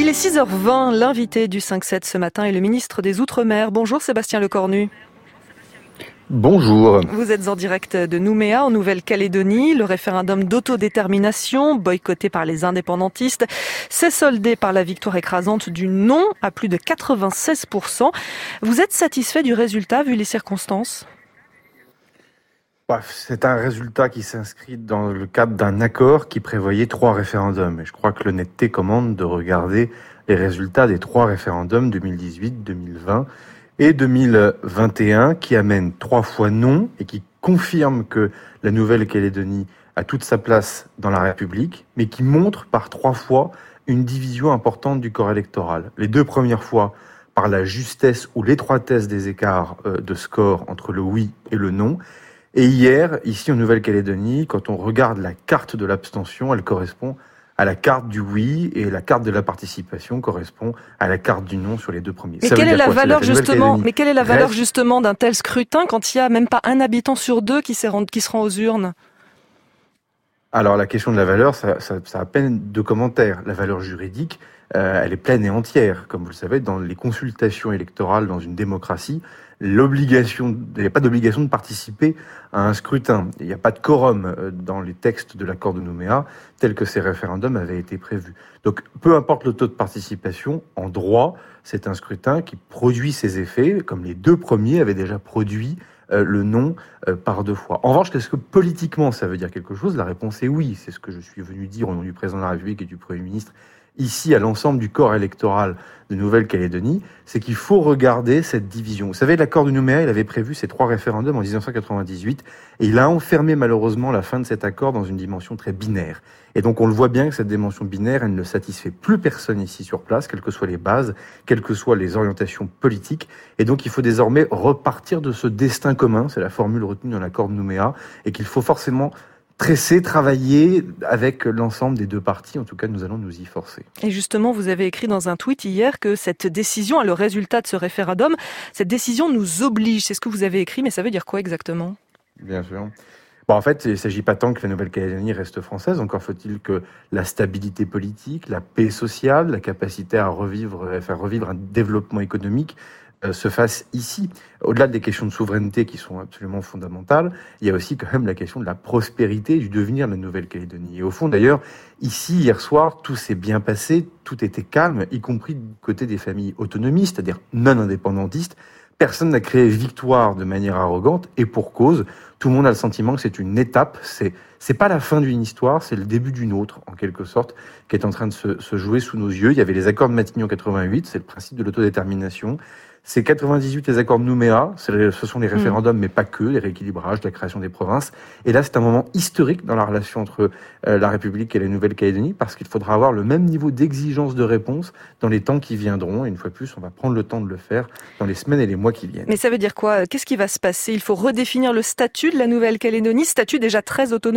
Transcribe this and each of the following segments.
Il est 6h20, l'invité du 5-7 ce matin est le ministre des Outre-mer. Bonjour Sébastien Lecornu. Bonjour. Vous êtes en direct de Nouméa, en Nouvelle-Calédonie. Le référendum d'autodétermination, boycotté par les indépendantistes, s'est soldé par la victoire écrasante du non à plus de 96%. Vous êtes satisfait du résultat vu les circonstances ? C'est un résultat qui s'inscrit dans le cadre d'un accord qui prévoyait 3 référendums. Et je crois que l'honnêteté commande de regarder les résultats des 3 référendums 2018, 2020 et 2021 qui amènent 3 fois non et qui confirment que la Nouvelle-Calédonie a toute sa place dans la République, mais qui montrent par 3 fois une division importante du corps électoral. Les 2 premières fois par la justesse ou l'étroitesse des écarts de score entre le oui et le non. Et hier, ici en Nouvelle-Calédonie, quand on regarde la carte de l'abstention, elle correspond à la carte du oui et la carte de la participation correspond à la carte du non sur les 2 premiers. Mais quelle est la valeur justement d'un tel scrutin quand il n'y a même pas un habitant sur 2 qui se rend aux urnes ? Alors la question de la valeur, ça a à peine 2 commentaires. La valeur juridique, elle est pleine et entière. Comme vous le savez, dans les consultations électorales dans une démocratie, il n'y a pas d'obligation de participer à un scrutin. Il n'y a pas de quorum dans les textes de l'accord de Nouméa, tels que ces référendums avaient été prévus. Donc, peu importe le taux de participation, en droit, c'est un scrutin qui produit ses effets, comme les 2 premiers avaient déjà produit le non par 2 fois. En revanche, est-ce que politiquement ça veut dire quelque chose ? La réponse est oui. C'est ce que je suis venu dire au nom du président de la République et du Premier ministre ici à l'ensemble du corps électoral de Nouvelle-Calédonie, c'est qu'il faut regarder cette division. Vous savez, l'accord de Nouméa, il avait prévu ces 3 référendums en 1998 et il a enfermé malheureusement la fin de cet accord dans une dimension très binaire. Et donc on le voit bien que cette dimension binaire, elle ne satisfait plus personne ici sur place, quelles que soient les bases, quelles que soient les orientations politiques. Et donc il faut désormais repartir de ce destin commun, c'est la formule retenue dans l'accord de Nouméa, et qu'il faut forcément travailler avec l'ensemble des 2 parties. En tout cas, nous allons nous y forcer. Et justement, vous avez écrit dans un tweet hier que cette décision, le résultat de ce référendum, cette décision nous oblige. C'est ce que vous avez écrit, mais ça veut dire quoi exactement ? Bien sûr. En fait, il ne s'agit pas tant que la Nouvelle-Calédonie reste française, encore faut-il que la stabilité politique, la paix sociale, la capacité à faire revivre un développement économique se fasse ici. Au-delà des questions de souveraineté qui sont absolument fondamentales, il y a aussi quand même la question de la prospérité et du devenir de la Nouvelle-Calédonie. Et au fond, d'ailleurs, ici, hier soir, tout s'est bien passé, tout était calme, y compris du côté des familles autonomistes, c'est-à-dire non indépendantistes. Personne n'a créé victoire de manière arrogante, et pour cause, tout le monde a le sentiment que c'est une étape, c'est pas la fin d'une histoire, c'est le début d'une autre, en quelque sorte, qui est en train de se jouer sous nos yeux. Il y avait les accords de Matignon 88, c'est le principe de l'autodétermination. C'est 98 les accords de Nouméa, ce sont les référendums, mais pas que, les rééquilibrages, la création des provinces. Et là, c'est un moment historique dans la relation entre la République et la Nouvelle-Calédonie, parce qu'il faudra avoir le même niveau d'exigence de réponse dans les temps qui viendront. Et une fois de plus, on va prendre le temps de le faire dans les semaines et les mois qui viennent. Mais ça veut dire quoi ? Qu'est-ce qui va se passer ? Il faut redéfinir le statut de la Nouvelle-Calédonie, statut déjà très autonome ?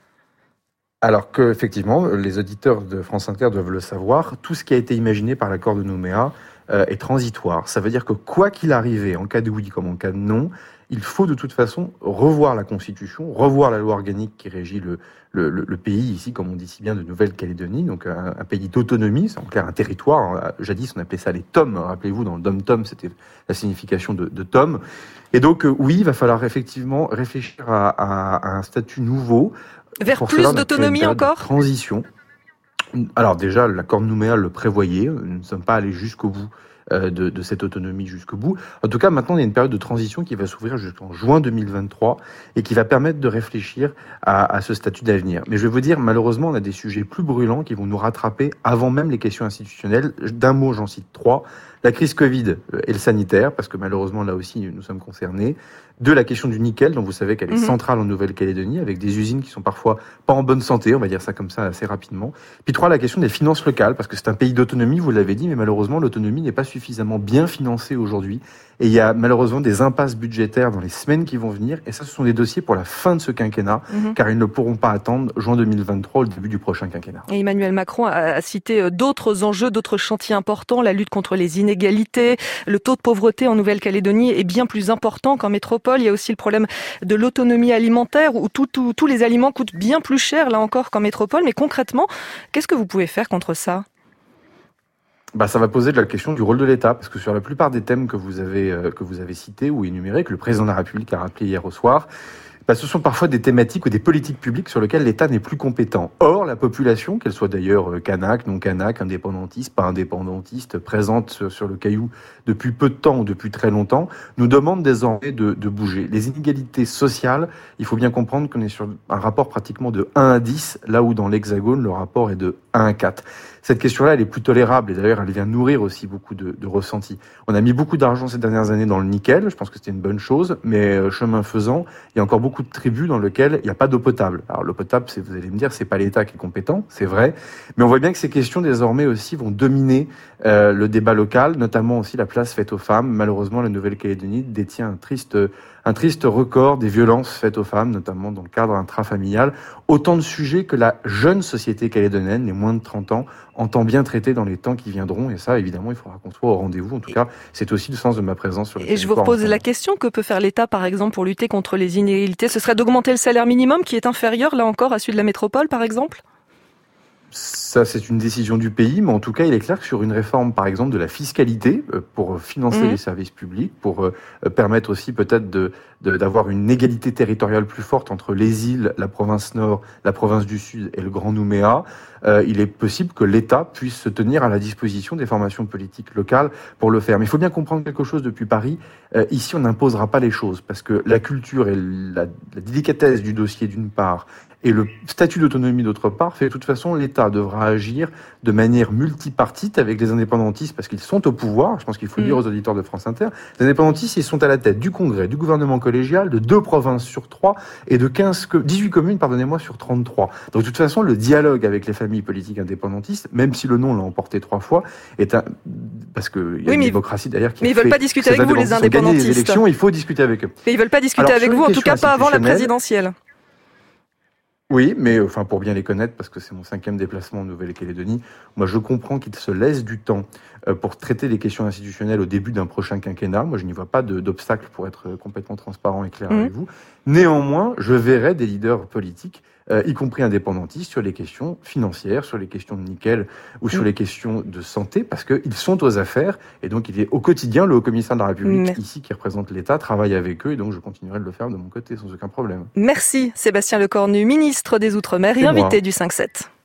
Alors que, effectivement, les auditeurs de France Inter doivent le savoir, tout ce qui a été imaginé par l'accord de Nouméa est transitoire. Ça veut dire que quoi qu'il arrive, en cas de oui comme en cas de non, il faut de toute façon revoir la Constitution, revoir la loi organique qui régit le pays ici, comme on dit si bien, de Nouvelle-Calédonie, donc un pays d'autonomie, c'est en clair un territoire. Jadis, on appelait ça les TOM. Rappelez-vous, dans le dom-tom, c'était la signification de TOM. Et donc, oui, il va falloir effectivement réfléchir à un statut nouveau. Vers plus d'autonomie encore ? Transition. Alors déjà, l'accord de Nouméa le prévoyait, nous ne sommes pas allés jusqu'au bout de cette autonomie jusqu'au bout. En tout cas, maintenant, il y a une période de transition qui va s'ouvrir jusqu'en juin 2023 et qui va permettre de réfléchir à ce statut d'avenir. Mais je vais vous dire, malheureusement, on a des sujets plus brûlants qui vont nous rattraper avant même les questions institutionnelles. D'un mot, j'en cite 3. La crise Covid et le sanitaire, parce que malheureusement, là aussi, nous sommes concernés. 2, la question du nickel, dont vous savez qu'elle est centrale en Nouvelle-Calédonie, avec des usines qui sont parfois pas en bonne santé, on va dire ça comme ça assez rapidement. Puis 3, la question des finances locales, parce que c'est un pays d'autonomie, vous l'avez dit, mais malheureusement, l'autonomie n'est pas suffisamment bien financée aujourd'hui. Et il y a malheureusement des impasses budgétaires dans les semaines qui vont venir. Et ça, ce sont des dossiers pour la fin de ce quinquennat, car ils ne pourront pas attendre juin 2023 au début du prochain quinquennat. Et Emmanuel Macron a cité d'autres enjeux, d'autres chantiers importants. La lutte contre les inégalités, le taux de pauvreté en Nouvelle-Calédonie est bien plus important qu'en métropole. Il y a aussi le problème de l'autonomie alimentaire, où tous les aliments coûtent bien plus cher, là encore, qu'en métropole. Mais concrètement, qu'est-ce que vous pouvez faire contre ça ? Ça va poser de la question du rôle de l'État, parce que sur la plupart des thèmes que vous avez cités ou énumérés, que le président de la République a rappelé hier au soir, ce sont parfois des thématiques ou des politiques publiques sur lesquelles l'État n'est plus compétent. Or, la population, qu'elle soit d'ailleurs kanak, non kanak, indépendantiste, pas indépendantiste, présente sur le caillou depuis peu de temps ou depuis très longtemps, nous demande désormais de bouger. Les inégalités sociales, il faut bien comprendre qu'on est sur un rapport pratiquement de 1 à 10, là où dans l'Hexagone, le rapport est de 1 à 4. Cette question-là, elle est plus tolérable et d'ailleurs, elle vient nourrir aussi beaucoup de ressentis. On a mis beaucoup d'argent ces dernières années dans le nickel, je pense que c'était une bonne chose, mais chemin faisant, il y a encore beaucoup de tribus dans lesquelles il n'y a pas d'eau potable. Alors l'eau potable, vous allez me dire, c'est pas l'État qui est compétent, c'est vrai, mais on voit bien que ces questions désormais aussi vont dominer le débat local, notamment aussi la place faite aux femmes. Malheureusement, la Nouvelle-Calédonie détient un triste record des violences faites aux femmes, notamment dans le cadre intrafamilial. Autant de sujets que la jeune société calédonienne, les moins de 30 ans, entend bien traiter dans les temps qui viendront. Et ça, évidemment, il faudra qu'on soit au rendez-vous. En tout cas, c'est aussi le sens de ma présence sur le territoire. Et je vous repose la question, que peut faire l'État, par exemple, pour lutter contre les inégalités? Ce serait d'augmenter le salaire minimum, qui est inférieur, là encore, à celui de la métropole, par exemple? Ça, c'est une décision du pays, mais en tout cas, il est clair que sur une réforme, par exemple, de la fiscalité, pour financer les services publics, pour permettre aussi peut-être d'avoir une égalité territoriale plus forte entre les îles, la province Nord, la province du Sud et le Grand Nouméa, il est possible que l'État puisse se tenir à la disposition des formations politiques locales pour le faire. Mais il faut bien comprendre quelque chose depuis Paris. Ici, on n'imposera pas les choses, parce que la culture et la délicatesse du dossier, d'une part, et le statut d'autonomie, d'autre part, fait de toute façon, l'État devra agir de manière multipartite avec les indépendantistes, parce qu'ils sont au pouvoir. Je pense qu'il faut le dire aux auditeurs de France Inter. Les indépendantistes, ils sont à la tête du Congrès, du gouvernement collégial, de 2 provinces sur 3 et de 18 communes, sur 33. Donc, de toute façon, le dialogue avec les familles politiques indépendantistes, même si le nom l'a emporté 3 fois, parce qu'il y a une démocratie derrière qui mais ils veulent pas discuter avec vous, les indépendantistes. Les élections, il faut discuter avec eux. Mais ils veulent pas discuter avec vous, en tout cas pas avant la présidentielle. Oui, mais pour bien les connaître, parce que c'est mon 5e déplacement en Nouvelle-Calédonie, moi je comprends qu'ils se laissent du temps pour traiter les questions institutionnelles au début d'un prochain quinquennat. Moi je n'y vois pas d'obstacle pour être complètement transparent et clair avec vous. Néanmoins, je verrai des leaders politiques, y compris indépendantistes, sur les questions financières, sur les questions de nickel ou sur les questions de santé, parce qu'ils sont aux affaires, et donc il est au quotidien, le haut-commissaire de la République, ici, qui représente l'État, travaille avec eux, et donc je continuerai de le faire de mon côté, sans aucun problème. Merci Sébastien Lecornu, ministre des Outre-mer et invité du 5-7.